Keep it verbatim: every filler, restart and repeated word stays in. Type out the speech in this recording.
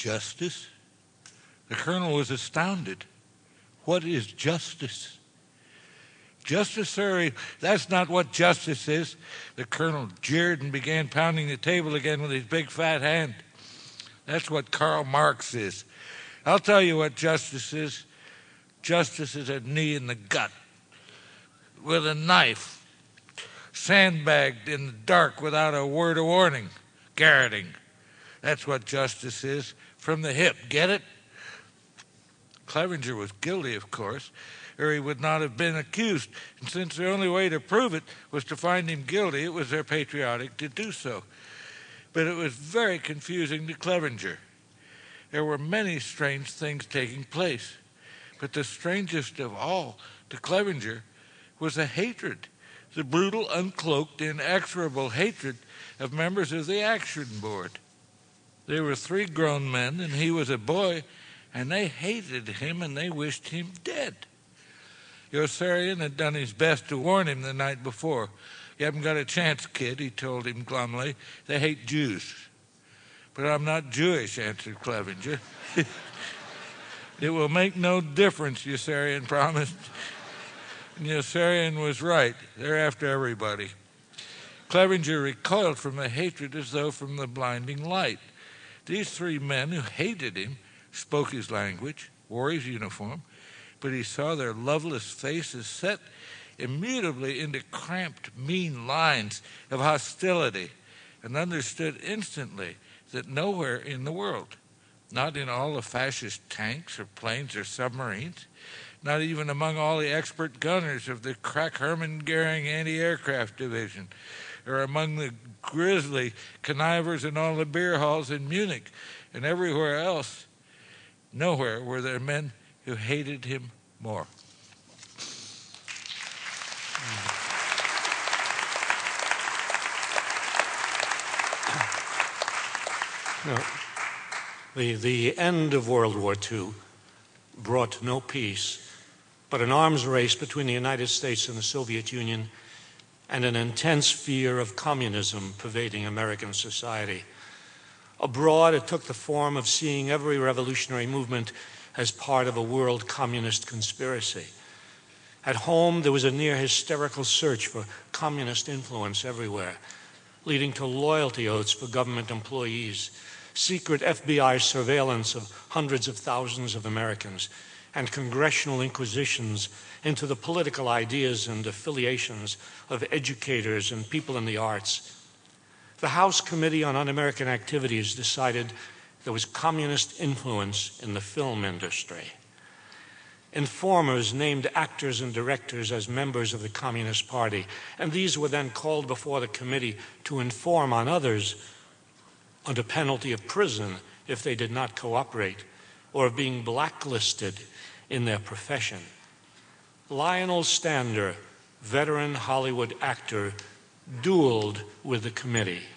justice? The colonel was astounded. What is justice? Justice, sir, that's not what justice is. The colonel jeered and began pounding the table again with his big fat hand. That's what Karl Marx is. I'll tell you what justice is. Justice is a knee in the gut with a knife, sandbagged in the dark without a word of warning, garroting. That's what justice is, from the hip. Get it? Clevenger was guilty, of course, or he would not have been accused. And since the only way to prove it was to find him guilty, it was their patriotic to do so. But it was very confusing to Clevenger. There were many strange things taking place. But the strangest of all to Clevenger was the hatred, the brutal, uncloaked, inexorable hatred of members of the Action Board. They were three grown men, and he was a boy, and they hated him and they wished him dead. Yossarian had done his best to warn him the night before. You haven't got a chance, kid, he told him glumly. They hate Jews. But I'm not Jewish, answered Clevenger. It will make no difference, Yossarian promised. And Yossarian was right. They're after everybody. Clevenger recoiled from the hatred as though from the blinding light. These three men who hated him spoke his language, wore his uniform, but he saw their loveless faces set immutably into cramped, mean lines of hostility, and understood instantly that nowhere in the world, not in all the fascist tanks or planes or submarines, not even among all the expert gunners of the crack Hermann Goering anti-aircraft division, or among the grisly connivers in all the beer halls in Munich and everywhere else, nowhere were there men who hated him more. No. The, the end of World War Two brought no peace, but an arms race between the United States and the Soviet Union and an intense fear of communism pervading American society. Abroad, it took the form of seeing every revolutionary movement as part of a world communist conspiracy. At home, there was a near hysterical search for communist influence everywhere, leading to loyalty oaths for government employees, secret F B I surveillance of hundreds of thousands of Americans, and congressional inquisitions into the political ideas and affiliations of educators and people in the arts. The House Committee on Un-American Activities decided there was communist influence in the film industry. Informers named actors and directors as members of the Communist Party, and these were then called before the committee to inform on others under penalty of prison if they did not cooperate, or of being blacklisted in their profession. Lionel Stander, veteran Hollywood actor, dueled with the committee.